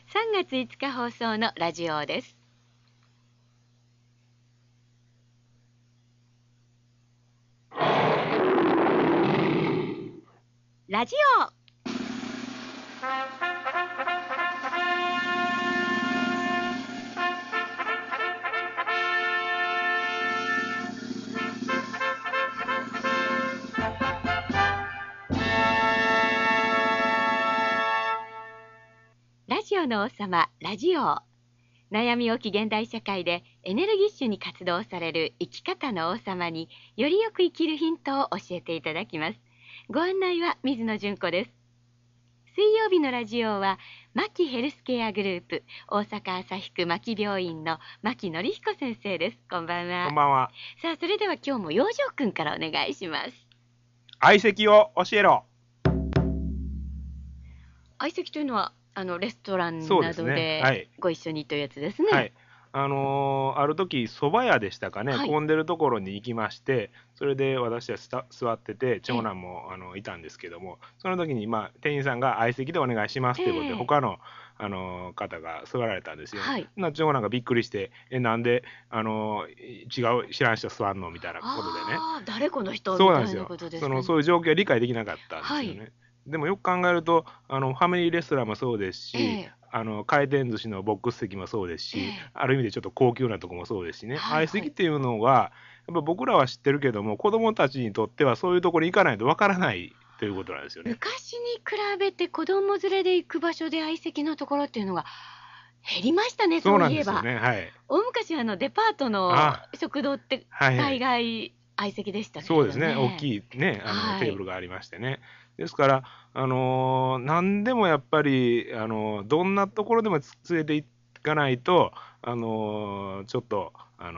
3月5日放送のラジオです。ラジオラジオの王様、ラジオ。悩み多き現代社会でエネルギッシュに活動される生き方の王様によりよく生きるヒントを教えていただきます。ご案内は水野純子です。水曜日のラジオは牧ヘルスケアグループ大阪旭区牧病院の牧典彦先生です。こんばんは。 こんばんは。 さあ、それでは今日も養生くんからお願いします。 相席を教えろ。 相席というのはレストランそうですなどでね。はい。 ご一緒にというやつですね。 はい。ある時蕎麦屋でしたかね、 はい混んでるところに行きまして、それで私は座ってて、長男もいたんですけども、その時に店員さんが相席でお願いしますということで、他の方が座られたんですよ。 はい。 長男がびっくりして、なんで違う知らん人座んのみたいなことでね。 誰この人みたいそうなんですよ。 なことですかね。 そういう状況は理解できなかったんですよね。 はい。 でもよく考えると、ファミリーレストランもそうですし、回転寿司のボックス席もそうですし、ある意味でちょっと高級なとこもそうですしね、 はいはい相席っていうのは、やっぱ僕らは知ってるけども、子供たちにとってはそういうところに行かないとわからないということなんですよね。 昔に比べて子供連れで行く場所で相席のところっていうのが減りましたね。 そうなんそういえば。 ですよね。はい。 大昔デパートのあ、 食堂ってはいはい。 大概相席でしたけれどそうですね。大きいね、 はい。 テーブルがありましてね。ですから、何でもやっぱり、どんなところでも連れて行かないと、ちょっと、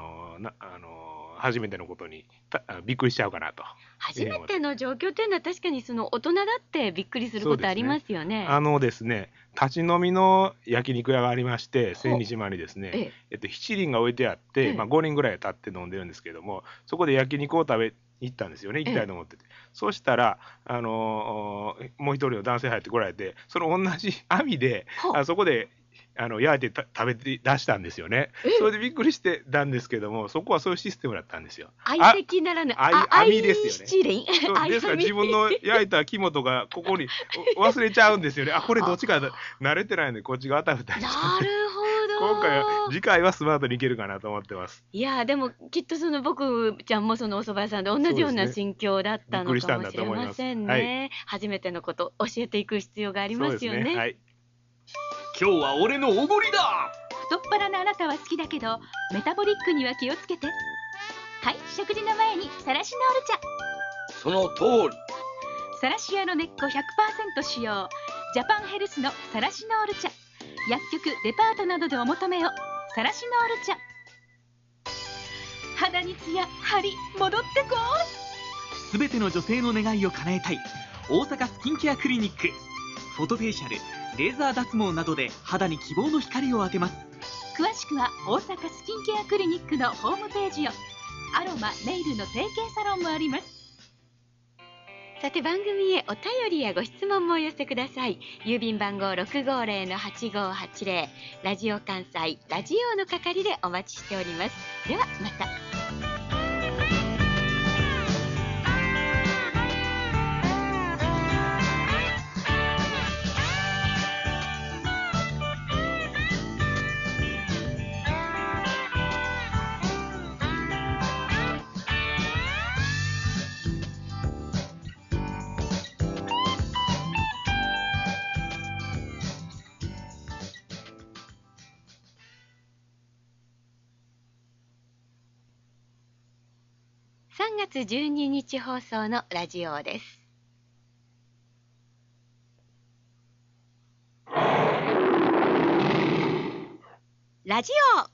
初めてのことにびっくりしちゃうかなというふう初めに思って。 ての状況というのは確かに大人だってびっくりすることありますよね。 ですね、立ち飲みの焼肉屋がありまして、千ほ、 里島にですね、 え七輪が置いてあって、 え、 5人ぐらい立って飲んでるんですけども、そこで焼肉を食べに行ったんですよね、行きたいと思ってて。そうしたら、もう一人の男性入ってこられて、その同じ網で、 ほ、 そこで焼いて食べて出したんですよね。それでびっくりしてたんですけども、そこはそういうシステムだったんですよ。 相席ならぬ網ですよね。 七輪そうですから自分の焼いた肝とかここに忘れちゃうんですよね。これどっちか慣れてないのでこっちがあたふたしちゃって。 なるほ今回はど。 次回はスマートにいけるかなと思ってます。 いやでもきっと僕ちゃんもお蕎麦屋さんで同じような心境だったのかもしれませんね。初めてのこと教えていく必要がありますよね。 はい。 今日は俺のおごりだ。 太っ腹なあなたは好きだけどメタボリックには気をつけて。はい、食事の前にサラシノール茶。 その通り。 サラシアの根っこ 100% 使用ジャパンヘルスのサラシノール茶。薬局デパートなどでお求めを。サラシノール茶。肌にツヤハリ戻ってこすべての女性の願いを叶えたい大阪スキンケアクリニック。フォトフェイシャル、レーザー脱毛などで肌に希望の光を当てます。 詳しくは大阪スキンケアクリニックのホームページを。アロマネイルの整形サロンもあります。 さて、番組へお便りやご質問もお寄せください。郵便番号 650-8580 ラジオ関西ラジオの係でお待ちしております。ではまた。3月12日放送のラジオです。ラジオ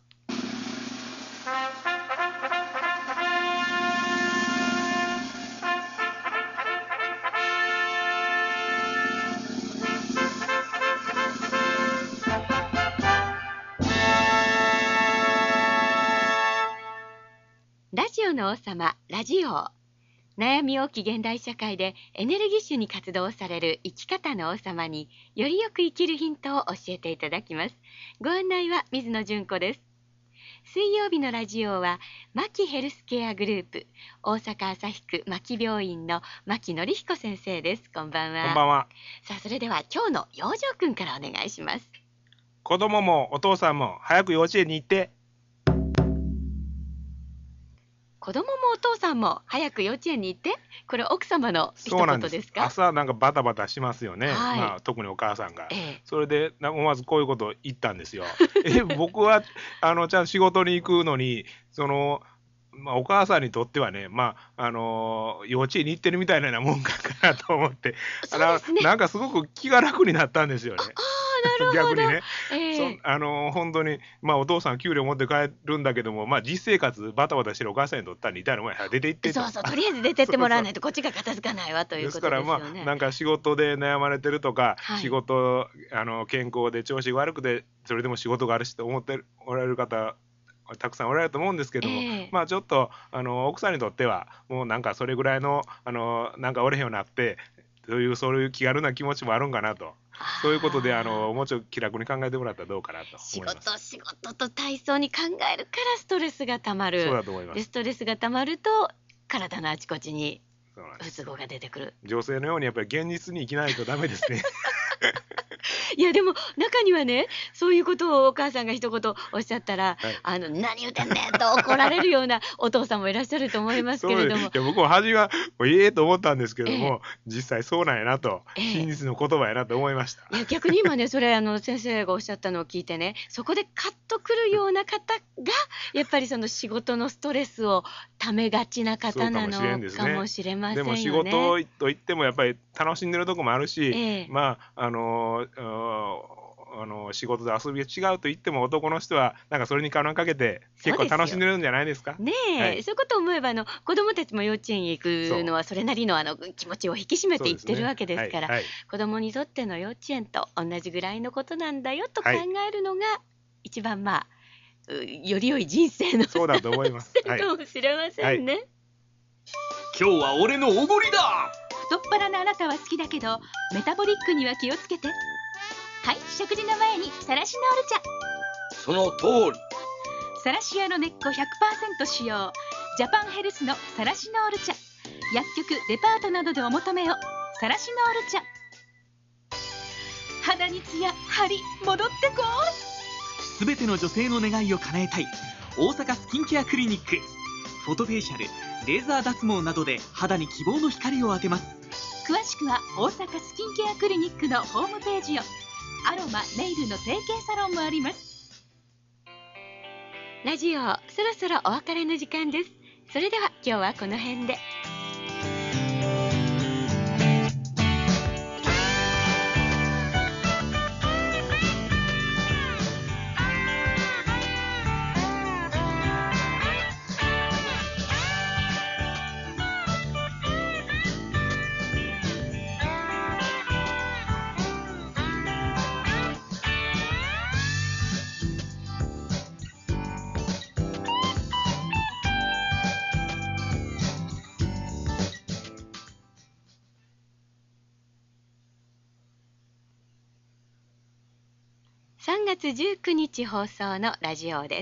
ラジオの王様、ラジオ。 悩み多き現代社会でエネルギッシュに活動される生き方の王様によりよく生きるヒントを教えていただきます。ご案内は水野純子です。水曜日のラジオは牧ヘルスケアグループ大阪旭区牧病院の牧則彦先生です。こんばんは。 こんばんは。 さあ、それでは今日の養生くんからお願いします。 子供もお父さんも早く幼稚園に行って。 子供もお父さんも早く幼稚園に行って、これ奥様の一そうなんです。 言ですか？ 朝なんかバタバタしますよね、 はい特にお母さんが、 ええそれで思わずこういうことを言ったんですよ。僕はちゃんと仕事に行くのにお母さんにとってはね、幼稚園に行ってるみたいなもんかなと思ってそうですね。 なんかすごく気が楽になったんですよね。 なるほど。 逆にね、 ええ本当に、お父さん給料持って帰るんだけども、実生活バタバタしてるお母さんにとったら似たようなもんやから出て行ってと。 そうそう、とりあえず出てってもらわないとこっちが片付かないわというですかことですよね。 らなんか仕事で悩まれてるとか、 はい仕事健康で調子悪くてそれでも仕事があるしと思っておられる方たくさんおられると思うんですけども、 ええちょっと奥さんにとってはもうなんかそれぐらいのなんかおれへんようになってそういう気軽な気持ちもあるんかなと。そういうことでもうちょっと気楽に考えてもらったらどうかなと仕思います。 事と体操に考えるからストレスがたまる。 そうだと思いま。 ですストレスがたまると体のあちこちにそうなんです不都合が出てくる。 女性のようにやっぱり現実に生きないとダメですね。 いやでも中にはね、そういうことをお母さんが一言おっしゃったら、 はい何言うてんねんと怒られるようなお父さんもいらっしゃると思いますけれども。 いや僕も初めはと思ったんですけども、実際そうなんやなと、 ええ真実の言葉やなと思いました。 いや逆に今ね、それ先生がおっしゃったのを聞いてね、そこでカッとくるような方がやっぱりその仕事のストレスをためがちな方なのそうかもしれんですねかもしれませんよね。 でも仕事といってもやっぱり楽しんでるとこもあるし、 ええ仕事で遊びが違うと言っても男の人はなんかそれに金をかけて結構楽しんでるんじゃないですか。 ねえ、 はいそういうことを思えば子どもたちも幼稚園へ行くのはそれなりの気持ちを引き締めていってるわけですから、 はい子どもにとっての幼稚園と同じぐらいのことなんだよと考はいえるのが一番より良い人生のそうだと思います。はいかもしれませんね。 今日は俺のおごりだ。 太っ腹なあなたは好きだけどメタボリックには気をつけて。はい、食事の前にサラシノール茶。 その通り。 サラシアの根っこ 100% 使用ジャパンヘルスのサラシノール茶。薬局デパートなどでお求めを。サラシノール茶。肌にツヤハリ戻ってこすべての女性の願いを叶えたい大阪スキンケアクリニック。フォトフェイシャル、レーザー脱毛などで肌に希望の光を当てます。 い。詳しくは大阪スキンケアクリニックのホームページを。アロマネイルの提携サロンもあります。 ラジオそろそろお別れの時間です。それでは今日はこの辺で。3月19日放送のラジオです。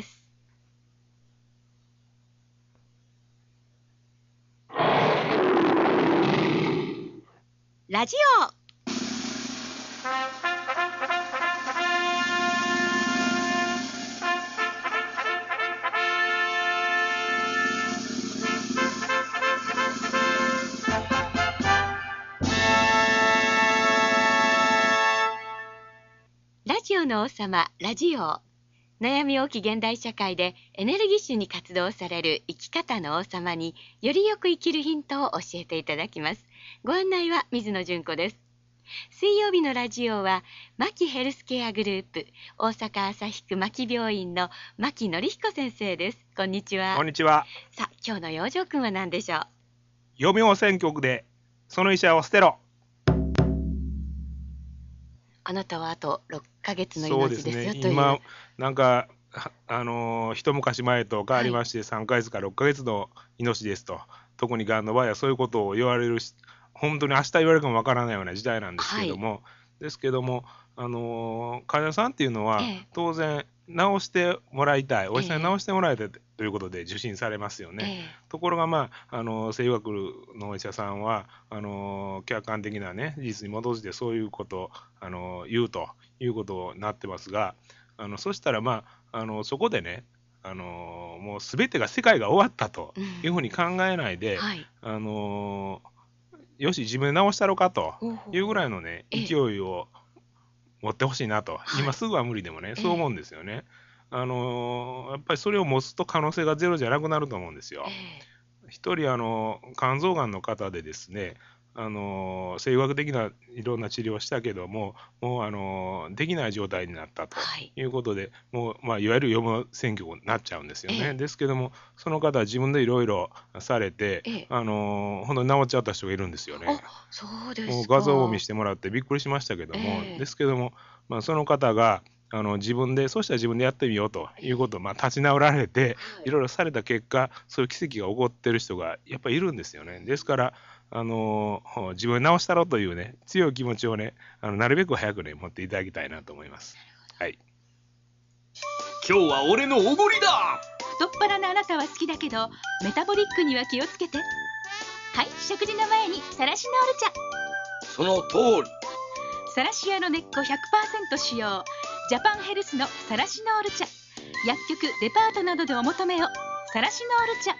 ラジオラジオの王様、ラジオ。悩み多き現代社会でエネルギッシュに活動される生き方の王様によりよく生きるヒントを教えていただきます。ご案内は水野純子です。水曜日のラジオは牧ヘルスケアグループ大阪旭区牧病院の牧則彦先生です。こんにちは。 こんにちは。 さあ、今日の養生くんは何でしょう？ 読名選曲でその医者を捨てろ。 あなたはあと6ヶ月のそう命ですよという。 今なんか一昔前と変わりまして3ヶ月か6ヶ月の命ですと。 特にがんの場合はそういうことを言われるし、本当に明日言われるかもわからないような時代なんですけども、ですけども、患者さんっていうのは当然治してもらいたい、お医者さんに治してもらいたいということで受診されますよね。ところが西洋学のお医者さんは客観的なね事実に基づいてそういうことを言うということになってますが、そしたらそこでねもう全てが世界が終わったというふうに考えないで、よし自分で治したろかというぐらいのね勢いを持ってほしいなと、今すぐは無理でもねそう思うんですよね。やっぱりそれを持つと可能性がゼロじゃなくなると思うんですよ。一人肝臓がんの方でですね、西洋学的ないろんな治療をしたけどもできない状態になったということで、もういわゆる予防選挙になっちゃうんですよね。ですけどもその方は自分でいろいろされて本当に治っちゃった人がいるんですよね。 そうですか。 もう画像を見せてもらってびっくりしましたけども、ですけども、その方が自分でそうしたら自分でやってみようということを立ち直られていろいろされた結果、そういう奇跡が起こってる人がやっぱりいるんですよね。ですから自分で治したろというね強い気持ちをねなるべく早くね持っていただきたいなと思います。はい。 今日は俺のおごりだ。 太っ腹なあなたは好きだけどメタボリックには気をつけて。はい、食事の前にサラシノール茶。 その通り。 サラシアの根っこ 100% 使用、ジャパンヘルスのサラシノール茶。薬局デパートなどでお求めを。サラシノール茶。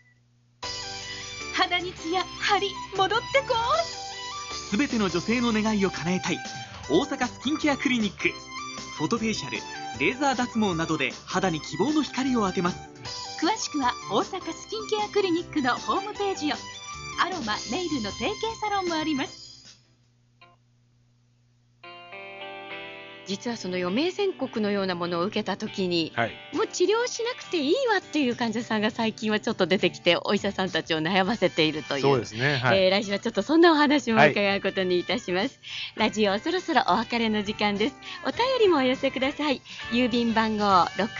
肌にツヤ、ハリ、戻ってこい。 すべての女性の願いを叶えたい大阪スキンケアクリニック。フォトフェイシャル、レーザー脱毛などで肌に希望の光を当てます。 詳しくは大阪スキンケアクリニックのホームページを。アロマ、ネイルの提携サロンもあります。 実はその余命宣告のようなものを受けた時に、 はい、 もう治療しなくていいわっていう患者さんが最近はちょっと出てきて、お医者さんたちを悩ませているという。 そうですね。はい。 来週はちょっとそんなお話も伺うことにいたします。ラジオそろそろお別れの時間です。お便りもお寄せください。郵便番号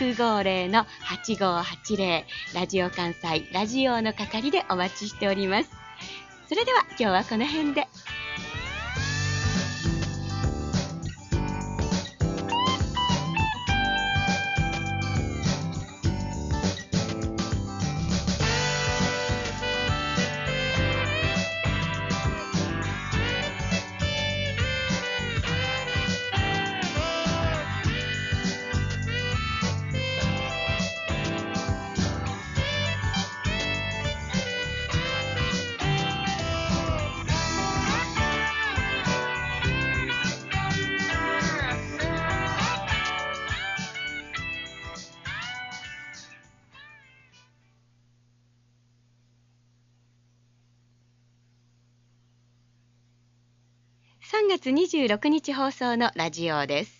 650-8580 ラジオ関西ラジオの係でお待ちしております。それでは今日はこの辺で。3月26日放送のラジオです。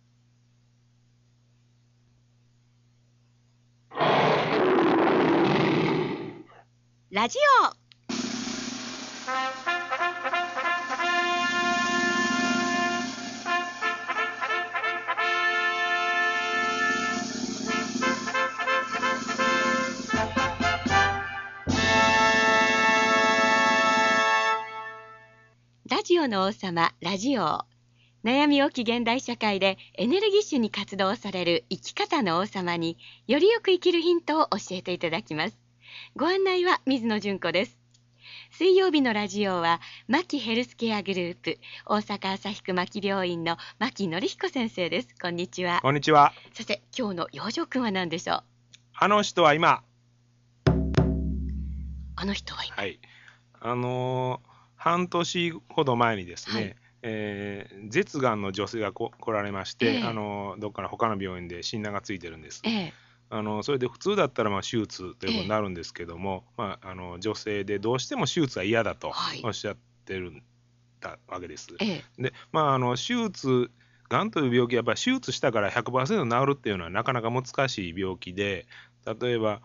ラジオラジオの王様、ラジオ。悩み多き現代社会でエネルギッシュに活動される生き方の王様によりよく生きるヒントを教えていただきます。ご案内は水野純子です。水曜日のラジオは牧ヘルスケアグループ大阪旭区牧病院の牧典彦先生です。こんにちは。 こんにちは。 そして今日の養生君は何でしょう。 あの人は今。 あの人は今。 はい。半年ほど前にですね、舌がんの女性が来られまして、どっかの他の病院で診断がついてるんです。それで普通だったら手術ということになるんですけども、女性でどうしても手術は嫌だとおっしゃってるわけです。で、手術がんという病気はやっぱり手術したから 100% 治るっていうのはなかなか難しい病気で、例えば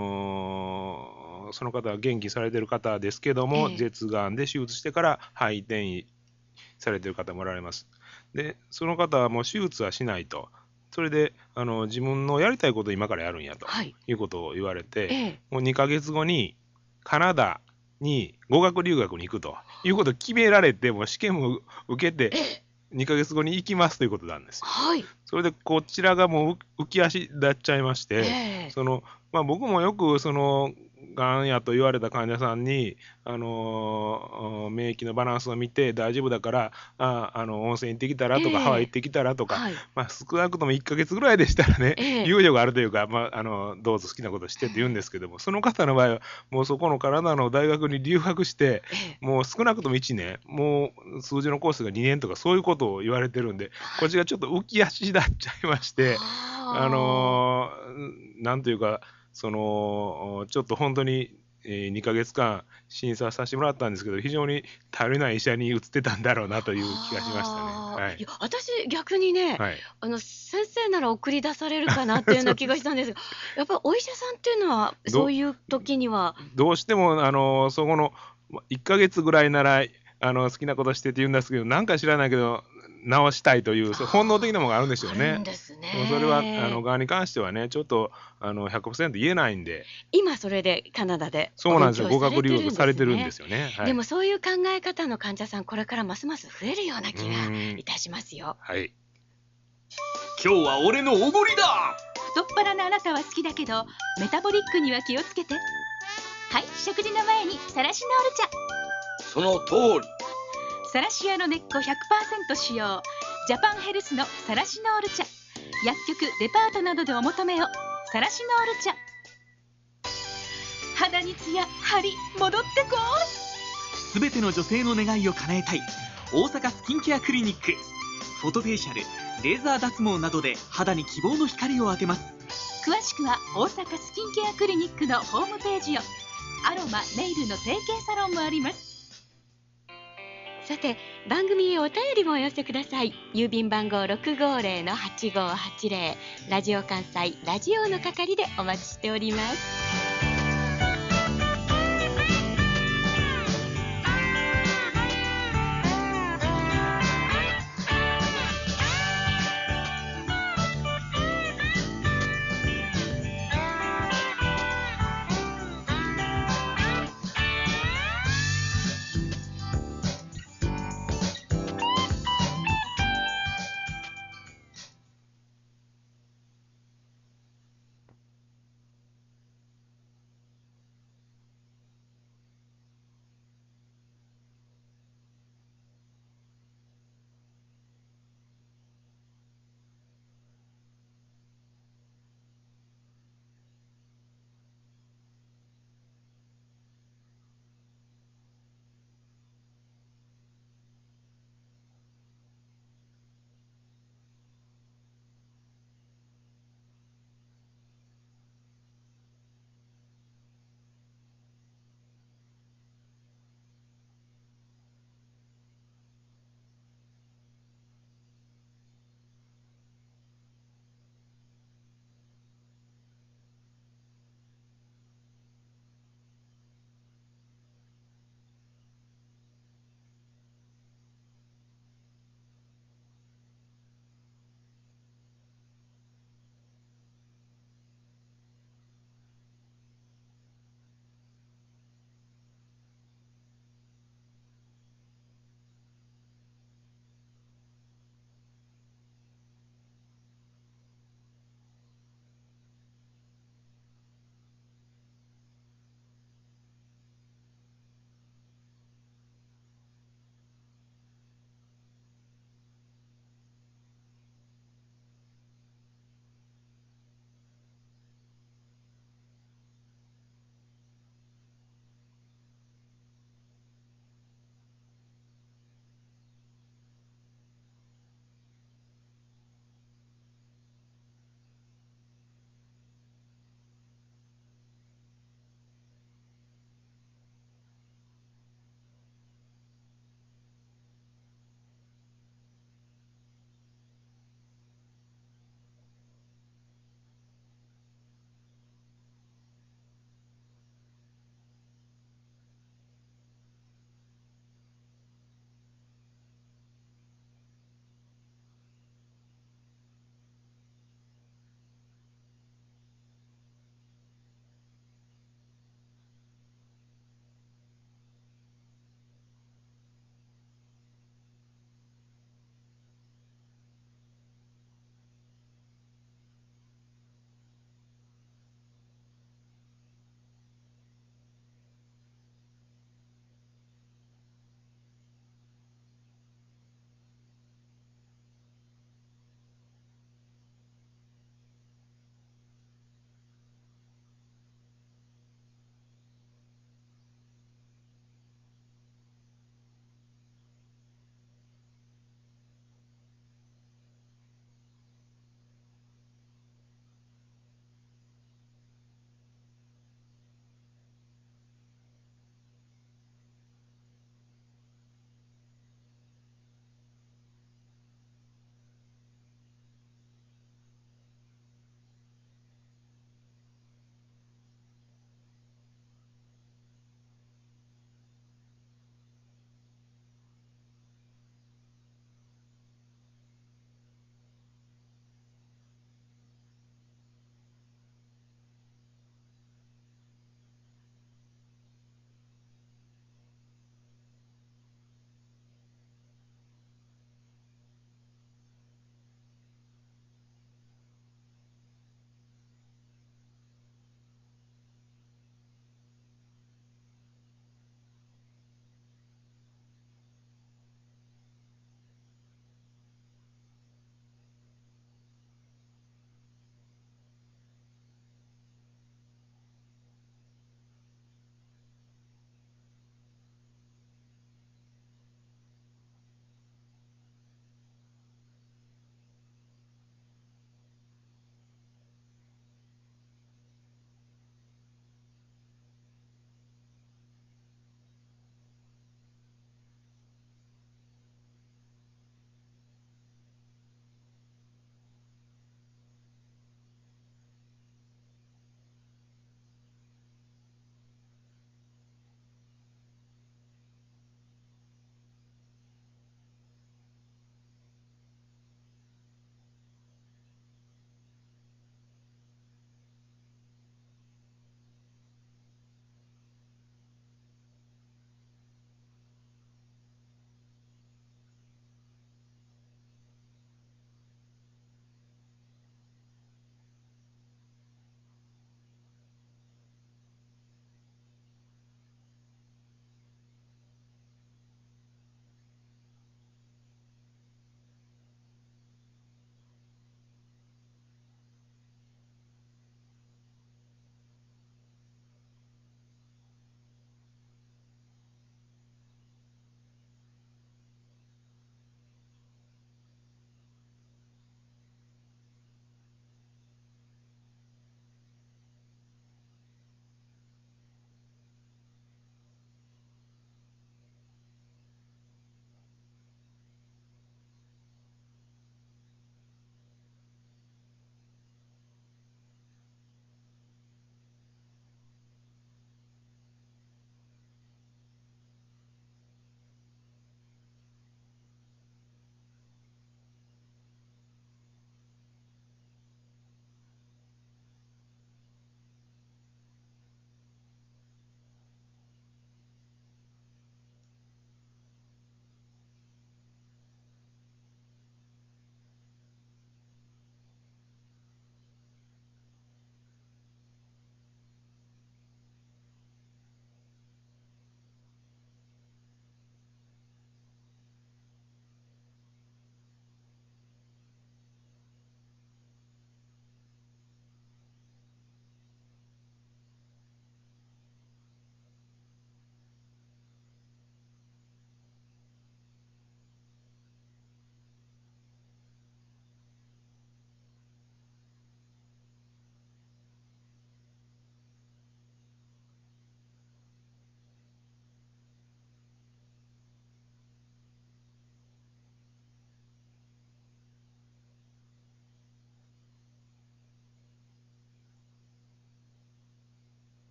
その方は元気されてる方ですけども、舌がんで手術してから肺転移されてる方もおられます。でその方はもう手術はしないと、それで自分のやりたいことを今からやるんやということを言われて、もう2ヶ月後にカナダに語学留学に行くということを決められて、もう試験も受けて2ヶ月後に行きますということなんですよ。 はい。 それでこちらがもう浮き足立っちゃいまして、僕もよくがんやと言われた患者さんに、免疫のバランスを見て大丈夫だから温泉行ってきたらとか、ハワイ行ってきたらとか、 はい。 少なくとも1ヶ月ぐらいでしたらね、 ええ猶予があるというか、どうぞ好きなことしてって言うんですけども、その方の場合はもうそこのカナダの大学に留学して、もう少なくとも1年、もう数字のコースが2年とかそういうことを言われてるんで、こっちがちょっと浮き足立っちゃいまして、なんというかちょっと本当に2ヶ月間審査させてもらったんですけど、非常に頼りない医者に移ってたんだろうなという気がしましたね。はいいや、私逆にね、 はい先生なら送り出されるかなっていうような気がしたんですが、やっぱりお医者さんっていうのはそういう時にはどうしてもそこの1ヶ月ぐらいなら好きなことしてって言うんですけど、なんか知らないけど直したいという本能的なものがあるんですよあるねん。ですね。 でもそれはがんに関してはね、ちょっと100% 言えないんで。 今それでカナダでそうなんですよ、 お勉強語学留学されてるんですよ。 よね。はい、 でもそういう考え方の患者さん、これからますます増えるような気がうんいたしますよ。 はい、 今日は俺のおごりだ。 太っ腹なあなたは好きだけどメタボリックには気をつけて。はい、食事の前にサラシノール茶。 その通り。 サラシアの根っこ 100% 使用、ジャパンヘルスのサラシノール茶。薬局デパートなどでお求めを。サラシノール茶。肌にツヤ、ハリ、戻ってこい。 すべての女性の願いを叶えたい大阪スキンケアクリニック。フォトフェイシャル、レーザー脱毛などで肌に希望の光を当てます。 詳しくは大阪スキンケアクリニックのホームページを。アロマ、ネイルの提携サロンもあります。 さて、番組へお便りもお寄せください。郵便番号 650-8580 ラジオ関西ラジオの係でお待ちしております。